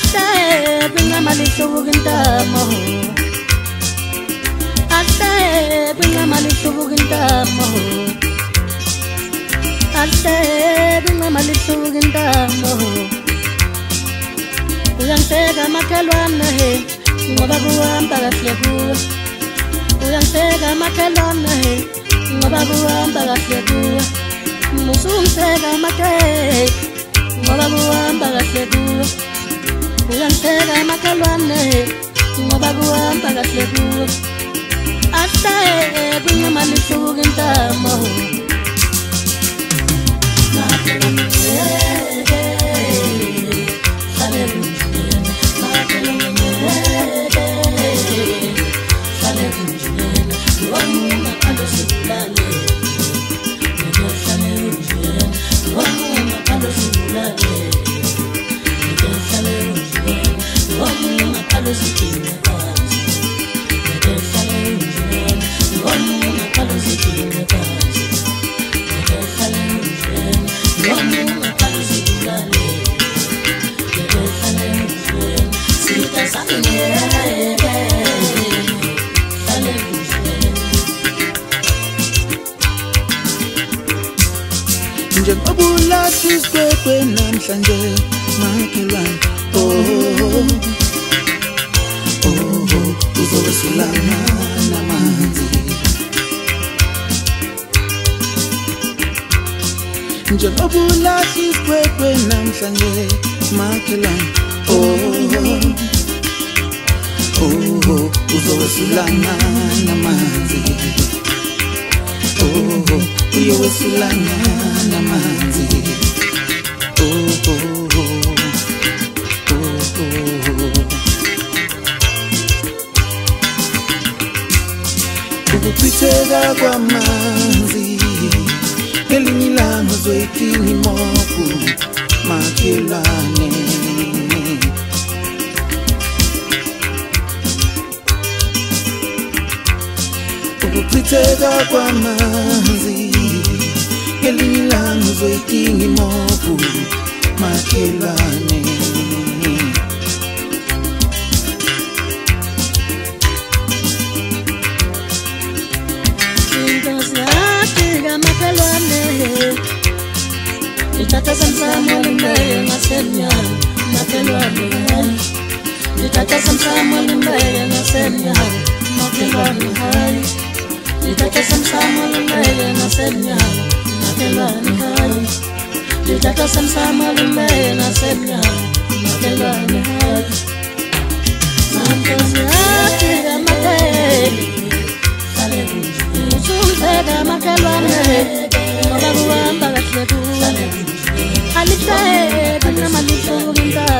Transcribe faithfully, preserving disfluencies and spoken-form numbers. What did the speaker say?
Ate pinga malishubu gintamo Ate pinga malishubu gintamo Ate pinga malishubu gintamo Uyangiteka makhelwane he ngoba kuhamba kahle kuwe Uyangiteka makhelwane he ngoba kuhamba kahle kuwe Musungiteka makhe ngoba kuhamba kahle kuwe Uyangiteka makhelwane ngoba kuhamba kahle kuwe Ate pinga malishubu gintamo Njengobula sikwekwe namhlanje makhelwane oh oh uzowesulana namanzi Njengobula sikwekwe namhlanje makhelwane oh oh uzowesulana namanzi oh uyowesulana namanzi oh oh oh oh ukuchitheka kwamanzi ngelinye ilanga zoyithini moku makhelwane ukuchitheka kwamanzi ngelinye ilanga zoyidinga imovu makhelwane Inkosi yafika makhelwane Ithatha samsamo limbeke ngasemnyama makhelwane hayi Ithatha samsamo limbeke ngasemnyama makhelwane hayi Ithatha samsamo limbeke ngasemnyama makhelwane hayi Ithatha samsamo limbeke ngasemnyama makhelwane hayi Inkosi yafika makhelwane Musungiteka makhelwane ngoba kuhamba kahle kuwe Ate pinga malishubu gintamo